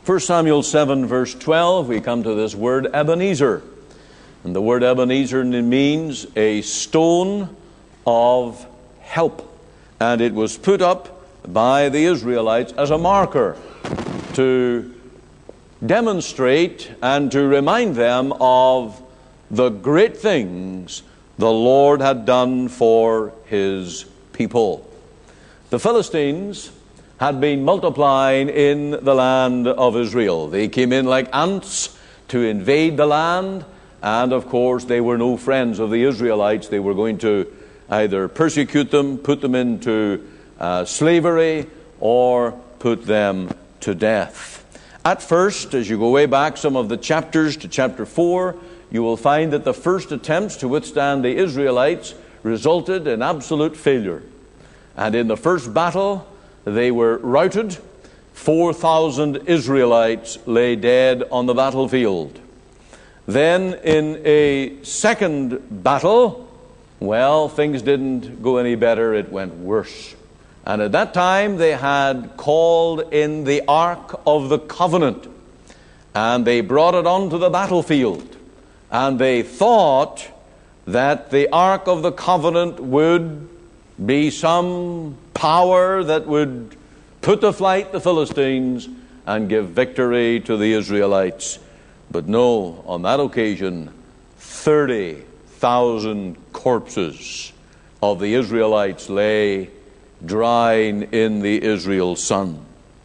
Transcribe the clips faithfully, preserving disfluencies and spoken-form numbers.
First Samuel seven, verse twelve, we come to this word Ebenezer. And the word Ebenezer means a stone of help. And it was put up by the Israelites as a marker to demonstrate and to remind them of the great things the Lord had done for His people. The Philistines had been multiplying in the land of Israel. They came in like ants to invade the land, and of course they were no friends of the Israelites. They were going to either persecute them, put them into uh, slavery, or put them to death. At first, as you go way back some of the chapters to chapter four, you will find that the first attempts to withstand the Israelites resulted in absolute failure. And in the first battle, they were routed. four thousand Israelites lay dead on the battlefield. Then in a second battle, well, things didn't go any better. It went worse. And at that time, they had called in the Ark of the Covenant. And they brought it onto the battlefield. And they thought that the Ark of the Covenant would be some power that would put to flight the Philistines and give victory to the Israelites. But no, on that occasion, thirty thousand corpses of the Israelites lay drying in the Israel sun.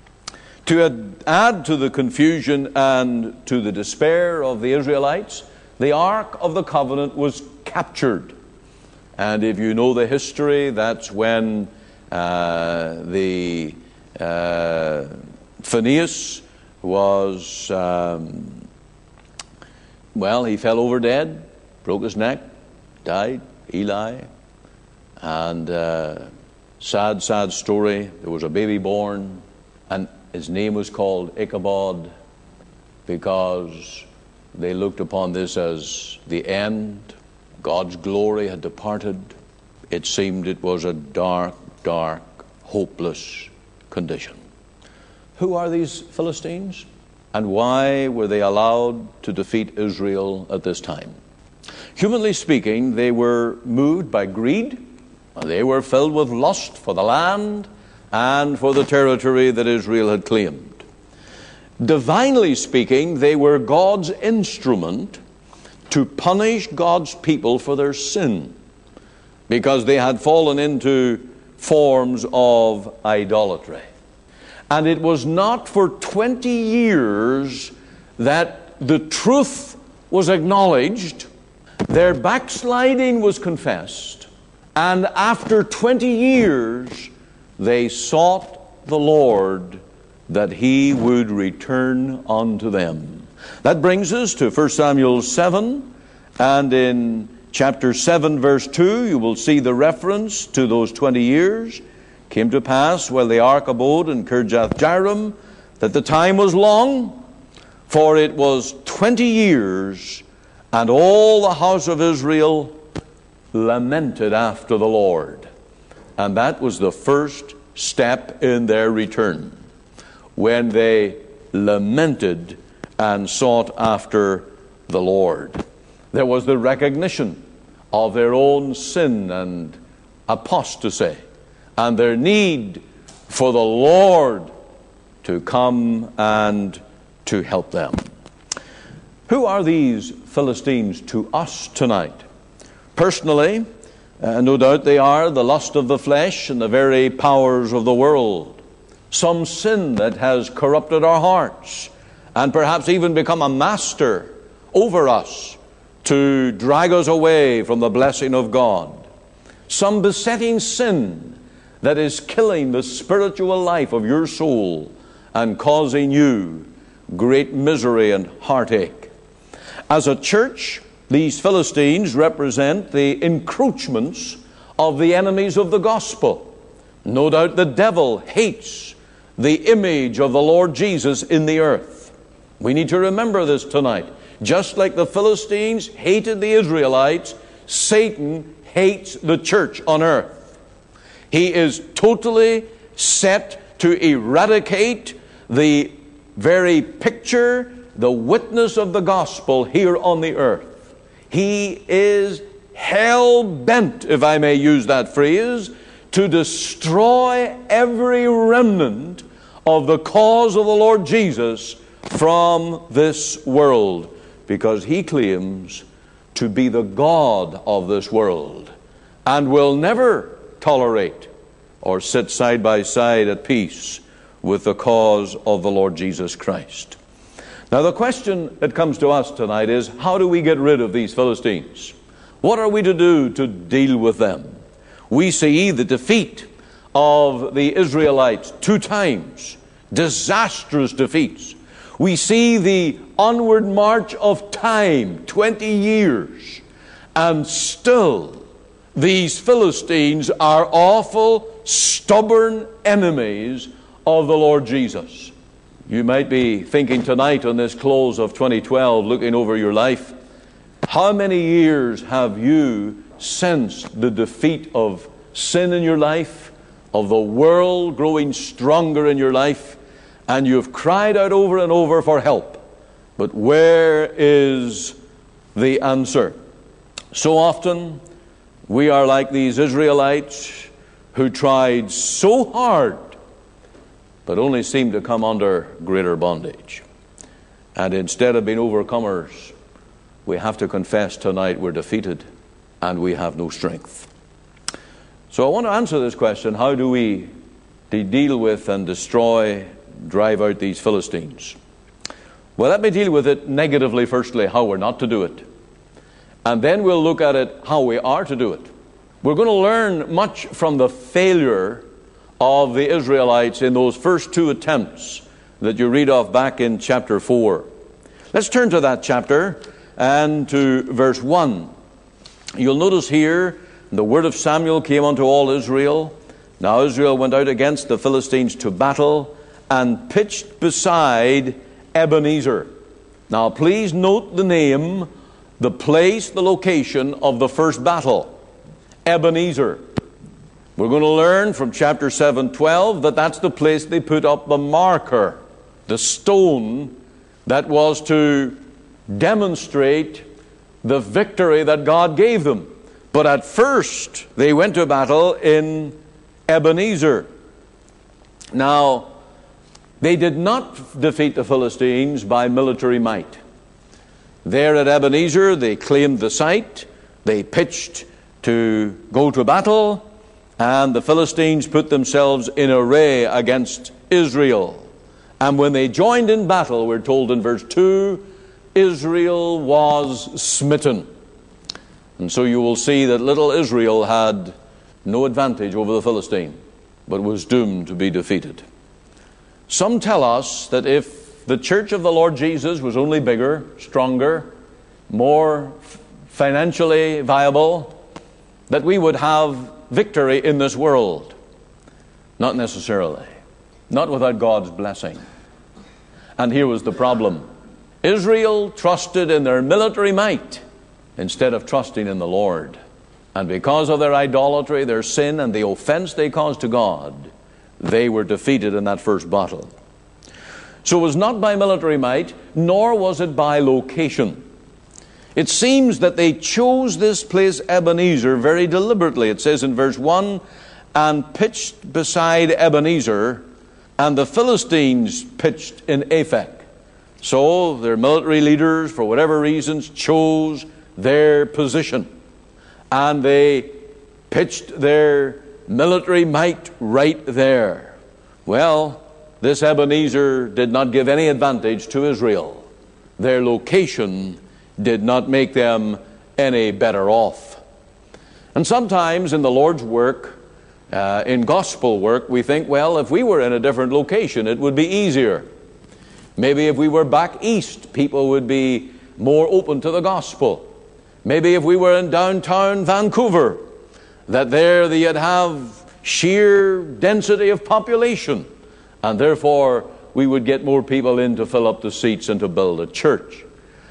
To add to the confusion and to the despair of the Israelites, the Ark of the Covenant was captured. And if you know the history, that's when uh, the uh, Phinehas was, um, well, he fell over dead, broke his neck, died, Eli. And uh, sad, sad story. There was a baby born, and his name was called Ichabod, because they looked upon this as the end. God's glory had departed. It seemed it was a dark, dark, hopeless condition. Who are these Philistines? And why were they allowed to defeat Israel at this time? Humanly speaking, they were moved by greed. They were filled with lust for the land and for the territory that Israel had claimed. Divinely speaking, they were God's instrument to punish God's people for their sin, because they had fallen into forms of idolatry. And it was not for twenty years that the truth was acknowledged, their backsliding was confessed, and after twenty years they sought the Lord that He would return unto them. That brings us to First Samuel seven, and in chapter seven, verse two, you will see the reference to those twenty years. Came to pass, while the ark abode in Kirjath-jearim, that the time was long, for it was twenty years, and all the house of Israel lamented after the Lord. And that was the first step in their return, when they lamented and sought after the Lord. There was the recognition of their own sin and apostasy, and their need for the Lord to come and to help them. Who are these Philistines to us tonight? Personally, uh, no doubt they are the lust of the flesh and the very powers of the world. Some sin that has corrupted our hearts, and perhaps even become a master over us to drag us away from the blessing of God. Some besetting sin that is killing the spiritual life of your soul and causing you great misery and heartache. As a church, these Philistines represent the encroachments of the enemies of the gospel. No doubt the devil hates the image of the Lord Jesus in the earth. We need to remember this tonight. Just like the Philistines hated the Israelites, Satan hates the church on earth. He is totally set to eradicate the very picture, the witness of the gospel here on the earth. He is hell-bent, if I may use that phrase, to destroy every remnant of the cause of the Lord Jesus from this world, because he claims to be the God of this world and will never tolerate or sit side by side at peace with the cause of the Lord Jesus Christ. Now, the question that comes to us tonight is, how do we get rid of these Philistines? What are we to do to deal with them? We see the defeat of the Israelites two times, disastrous defeats. We see the onward march of time, twenty years, and still these Philistines are awful, stubborn enemies of the Lord Jesus. You might be thinking tonight on this close of twenty twelve, looking over your life, how many years have you sensed the defeat of sin in your life, of the world growing stronger in your life, and you've cried out over and over for help? But where is the answer? So often we are like these Israelites who tried so hard but only seemed to come under greater bondage. And instead of being overcomers, we have to confess tonight we're defeated and we have no strength. So I want to answer this question: how do we deal with and destroy, drive out these Philistines? Well, let me deal with it negatively firstly, how we're not to do it. And then we'll look at it how we are to do it. We're going to learn much from the failure of the Israelites in those first two attempts that you read of back in chapter four. Let's turn to that chapter and to verse one. You'll notice here, the word of Samuel came unto all Israel. Now Israel went out against the Philistines to battle and pitched beside Ebenezer. Now please note the name, the place, the location of the first battle. Ebenezer. We're going to learn from chapter seven twelve that that's the place they put up the marker, the stone that was to demonstrate the victory that God gave them. But at first they went to battle in Ebenezer. Now, they did not defeat the Philistines by military might. There at Ebenezer, they claimed the site, they pitched to go to battle, and the Philistines put themselves in array against Israel. And when they joined in battle, we're told in verse two, Israel was smitten. And so you will see that little Israel had no advantage over the Philistine, but was doomed to be defeated. Some tell us that if the church of the Lord Jesus was only bigger, stronger, more financially viable, that we would have victory in this world. Not necessarily. Not without God's blessing. And here was the problem. Israel trusted in their military might instead of trusting in the Lord. And because of their idolatry, their sin, and the offense they caused to God, they were defeated in that first battle. So it was not by military might, nor was it by location. It seems that they chose this place Ebenezer very deliberately. It says in verse one, and pitched beside Ebenezer, and the Philistines pitched in Aphek. So their military leaders, for whatever reasons, chose their position. And they pitched their military might right there. Well, this Ebenezer did not give any advantage to Israel. Their location did not make them any better off. And sometimes in the Lord's work, uh, in gospel work, we think, well, if we were in a different location, it would be easier. Maybe if we were back east, people would be more open to the gospel. Maybe if we were in downtown Vancouver, that there you'd have sheer density of population, and therefore we would get more people in to fill up the seats and to build a church.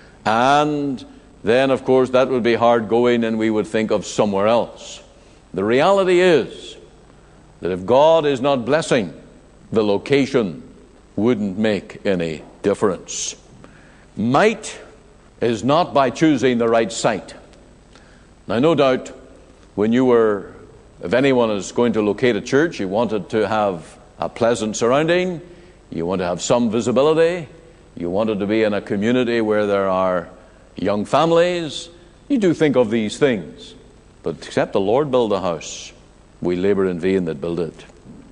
And then, of course, that would be hard going, and we would think of somewhere else. The reality is that if God is not blessing the location, wouldn't make any difference. Might is not by choosing the right site. Now, no doubt, when you were, if anyone is going to locate a church, you wanted to have a pleasant surrounding, you want to have some visibility, you wanted to be in a community where there are young families. You do think of these things. But except the Lord build a house, we labor in vain that build it.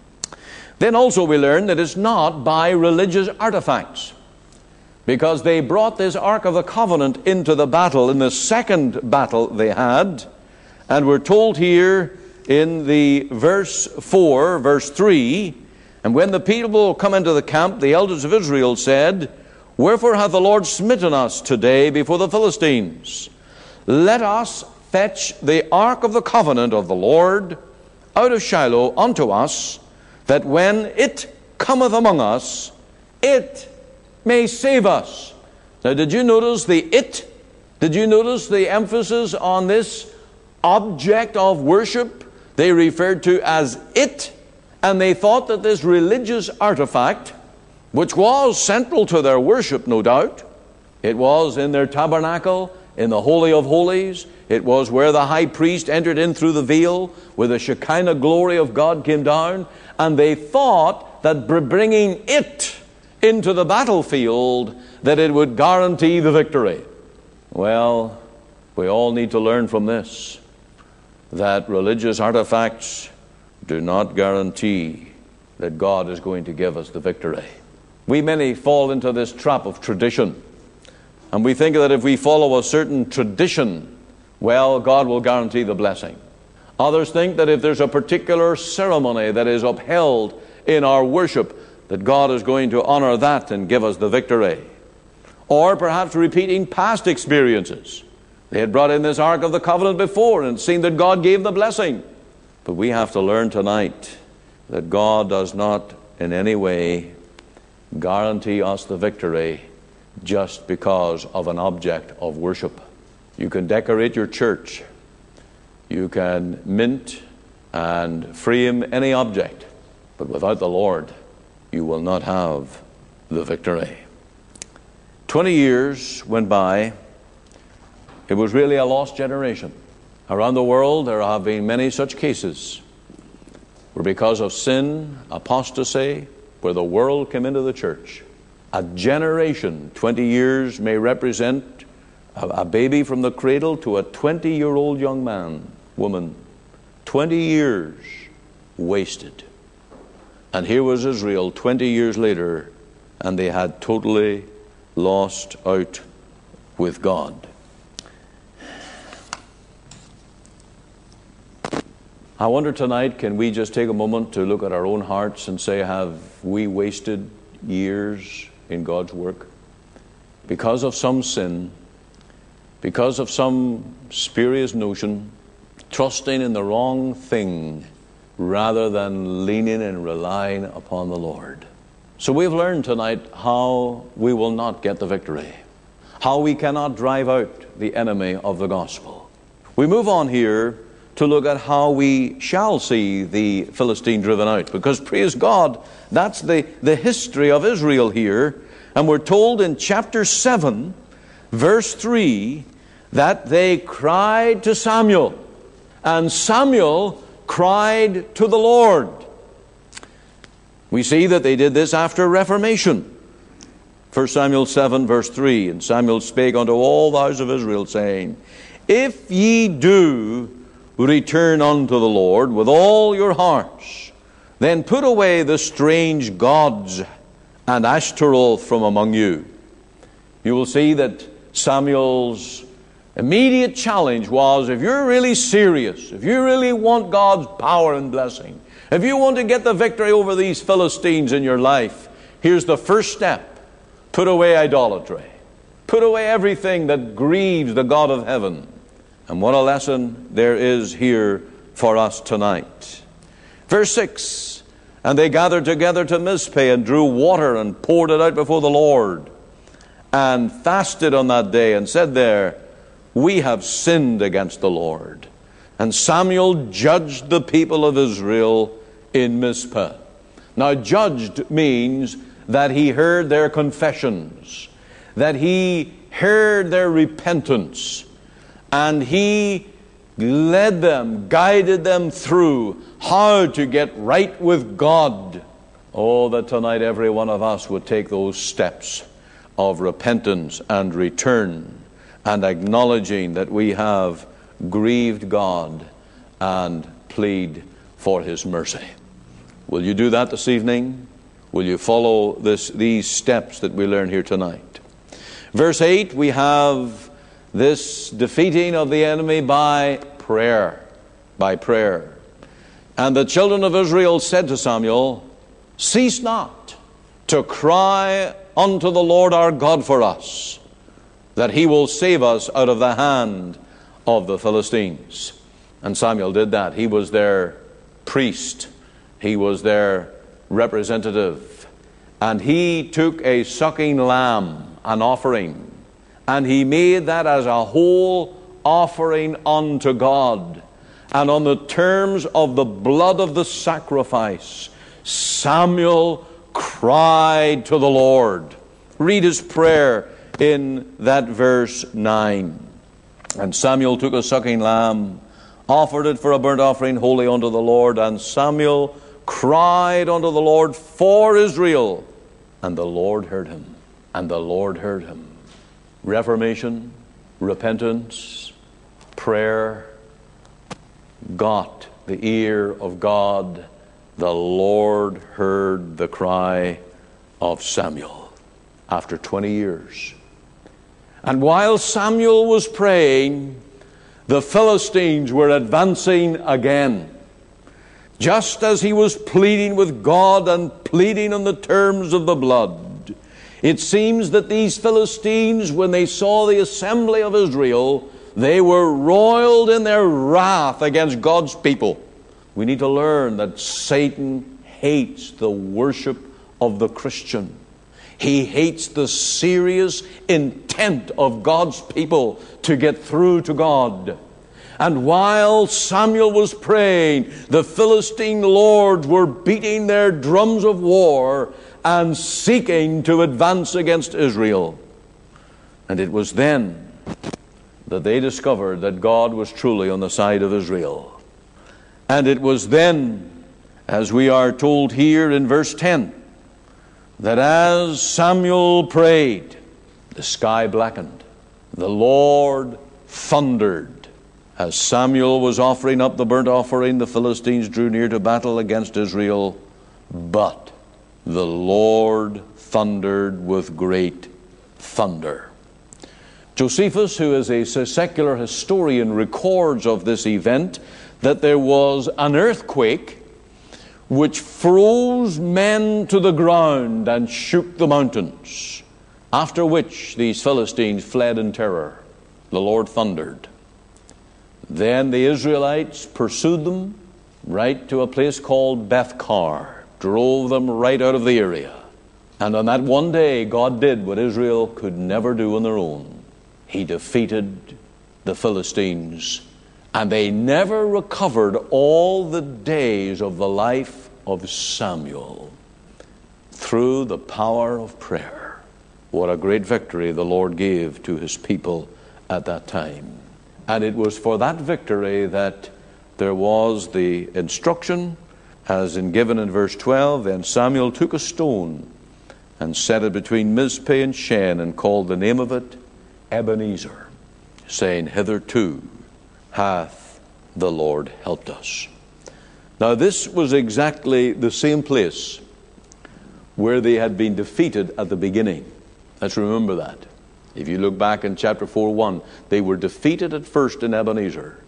Then also we learn that it's not by religious artifacts, because they brought this Ark of the Covenant into the battle, in the second battle they had. And we're told here in the verse four, verse three, and when the people come into the camp, the elders of Israel said, "Wherefore hath the Lord smitten us today before the Philistines? Let us fetch the Ark of the Covenant of the Lord out of Shiloh unto us, that when it cometh among us, it may save us." Now, did you notice the it? Did you notice the emphasis on this object of worship they referred to as it? And they thought that this religious artifact, which was central to their worship, no doubt, it was in their tabernacle, in the Holy of Holies, it was where the high priest entered in through the veil, where the Shekinah glory of God came down, and they thought that by bringing it into the battlefield, that it would guarantee the victory. Well, we all need to learn from this, that religious artifacts do not guarantee that God is going to give us the victory. We many fall into this trap of tradition, and we think that if we follow a certain tradition, well, God will guarantee the blessing. Others think that if there's a particular ceremony that is upheld in our worship, that God is going to honor that and give us the victory. Or perhaps repeating past experiences. They had brought in this Ark of the Covenant before and seen that God gave the blessing. But we have to learn tonight that God does not in any way guarantee us the victory just because of an object of worship. You can decorate your church. You can mint and frame any object. But without the Lord, you will not have the victory. Twenty years went by. It was really a lost generation. Around the world, there have been many such cases where because of sin, apostasy, where the world came into the church. A generation, twenty years, may represent a, a baby from the cradle to a twenty-year-old young man, woman. Twenty years wasted. And here was Israel twenty years later, and they had totally lost out with God. I wonder tonight, can we just take a moment to look at our own hearts and say, have we wasted years in God's work? Because of some sin, because of some spurious notion, trusting in the wrong thing, rather than leaning and relying upon the Lord. So we've learned tonight how we will not get the victory, how we cannot drive out the enemy of the gospel. We move on here to look at how we shall see the Philistine driven out, because praise God, that's the, the history of Israel here. And we're told in chapter seven, verse three, that they cried to Samuel, and Samuel cried to the Lord. We see that they did this after Reformation. First Samuel seven, verse three, and Samuel spake unto all the house of Israel, saying, If ye do return unto the Lord with all your hearts, then put away the strange gods and Ashtaroth from among you. You will see that Samuel's immediate challenge was, if you're really serious, if you really want God's power and blessing, if you want to get the victory over these Philistines in your life, here's the first step. Put away idolatry. Put away everything that grieves the God of heaven. And what a lesson there is here for us tonight. Verse six, and they gathered together to Mizpeh and drew water and poured it out before the Lord, and fasted on that day and said there, We have sinned against the Lord. And Samuel judged the people of Israel in Mizpeh. Now, judged means that he heard their confessions, that he heard their repentance, and he led them, guided them through how to get right with God. Oh, that tonight every one of us would take those steps of repentance and return, and acknowledging that we have grieved God and plead for his mercy. Will you do that this evening? Will you follow this, these steps that we learn here tonight? Verse eight, we have this defeating of the enemy by prayer. By prayer. And the children of Israel said to Samuel, "Cease not to cry unto the Lord our God for us, that he will save us out of the hand of the Philistines." And Samuel did that. He was their priest. He was their representative. And he took a sucking lamb, an offering, and he made that as a whole offering unto God. And on the terms of the blood of the sacrifice, Samuel cried to the Lord. Read his prayer in that verse nine. And Samuel took a sucking lamb, offered it for a burnt offering wholly unto the Lord. And Samuel cried unto the Lord for Israel. And the Lord heard him. And the Lord heard him. Reformation, repentance, prayer got the ear of God. The Lord heard the cry of Samuel after twenty years. And while Samuel was praying, the Philistines were advancing again. Just as he was pleading with God and pleading on the terms of the blood, it seems that these Philistines, when they saw the assembly of Israel, they were roiled in their wrath against God's people. We need to learn that Satan hates the worship of the Christian. He hates the serious intent of God's people to get through to God. And while Samuel was praying, the Philistine lords were beating their drums of war and seeking to advance against Israel. And it was then that they discovered that God was truly on the side of Israel. And it was then, as we are told here in verse ten, that as Samuel prayed, the sky blackened, the Lord thundered. As Samuel was offering up the burnt offering, the Philistines drew near to battle against Israel, but the Lord thundered with great thunder. Josephus, who is a secular historian, records of this event that there was an earthquake which froze men to the ground and shook the mountains, after which these Philistines fled in terror. The Lord thundered. Then the Israelites pursued them right to a place called Bethkar, drove them right out of the area. And on that one day, God did what Israel could never do on their own. He defeated the Philistines, and they never recovered all the days of the life of Samuel through the power of prayer. What a great victory the Lord gave to his people at that time. And it was for that victory that there was the instruction, as in given in verse twelve, then Samuel took a stone and set it between Mizpah and Shen, and called the name of it Ebenezer, saying, hitherto hath the Lord helped us. Now this was exactly the same place where they had been defeated at the beginning. Let's remember that. If you look back in chapter four one, they were defeated at first in Ebenezer.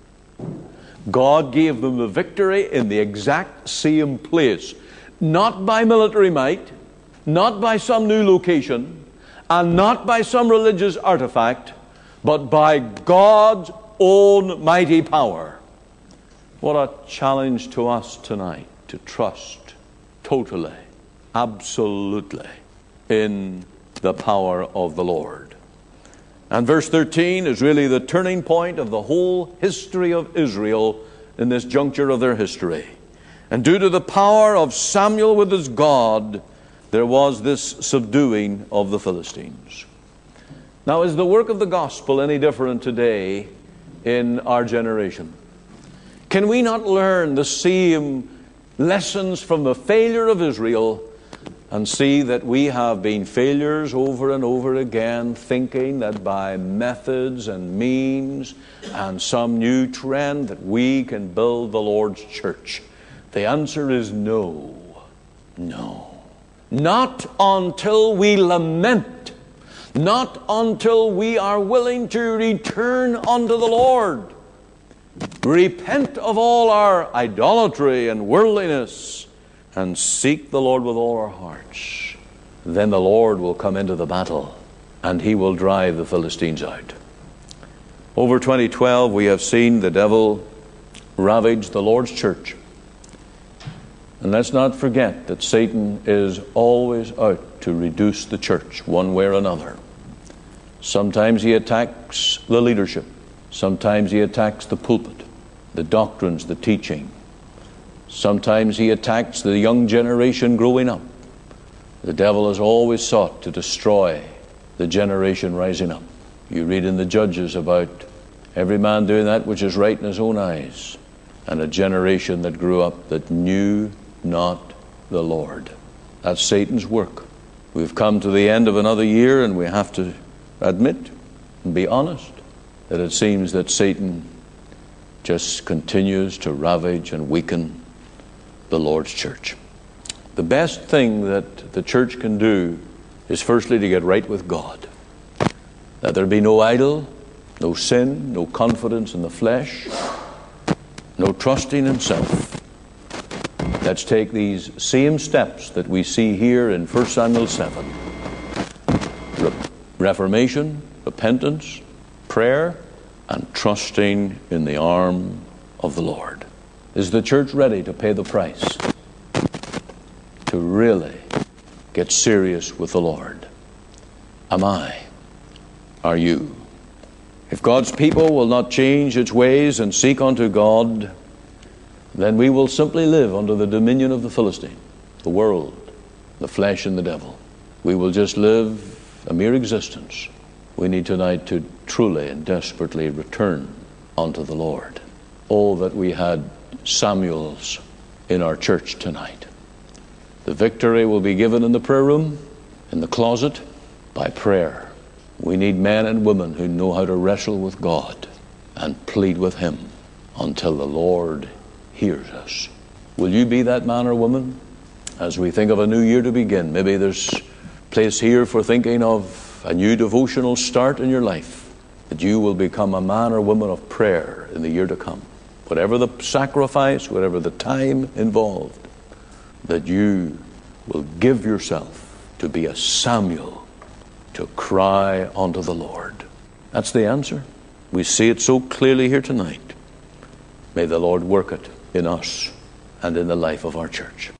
God gave them the victory in the exact same place, not by military might, not by some new location, and not by some religious artifact, but by God's own mighty power. What a challenge to us tonight to trust totally, absolutely in the power of the Lord. And verse thirteen is really the turning point of the whole history of Israel in this juncture of their history. And due to the power of Samuel with his God, there was this subduing of the Philistines. Now, is the work of the gospel any different today in our generation? Can we not learn the same lessons from the failure of Israel and see that we have been failures over and over again, thinking that by methods and means and some new trend that we can build the Lord's church? The answer is no. No. Not until we lament. Not until we are willing to return unto the Lord. Repent of all our idolatry and worldliness and seek the Lord with all our hearts. Then the Lord will come into the battle and He will drive the Philistines out. Over twenty twelve, we have seen the devil ravage the Lord's church. And let's not forget that Satan is always out to reduce the church one way or another. Sometimes he attacks the leadership. Sometimes he attacks the pulpit, the doctrines, the teaching. Sometimes he attacks the young generation growing up. The devil has always sought to destroy the generation rising up. You read in the Judges about every man doing that which is right in his own eyes, and a generation that grew up that knew not the Lord. That's Satan's work. We've come to the end of another year, and we have to admit and be honest that it seems that Satan just continues to ravage and weaken the Lord's church. The best thing that the church can do is firstly to get right with God. That there be no idol, no sin, no confidence in the flesh, no trusting in self. Let's take these same steps that we see here in First Samuel seven. Re- reformation, repentance, prayer, and trusting in the arm of the Lord. Is the church ready to pay the price? To really get serious with the Lord? Am I? Are you? If God's people will not change its ways and seek unto God, then we will simply live under the dominion of the Philistine, the world, the flesh, and the devil. We will just live a mere existence. We need tonight to truly and desperately return unto the Lord. Oh, that we had Samuels in our church tonight. The victory will be given in the prayer room, in the closet, by prayer. We need men and women who know how to wrestle with God and plead with Him until the Lord hears us. Will you be that man or woman? As we think of a new year to begin, maybe there's place here for thinking of a new devotional start in your life, that you will become a man or woman of prayer in the year to come. Whatever the sacrifice, whatever the time involved, that you will give yourself to be a Samuel, to cry unto the Lord. That's the answer. We see it so clearly here tonight. May the Lord work it in us and in the life of our church.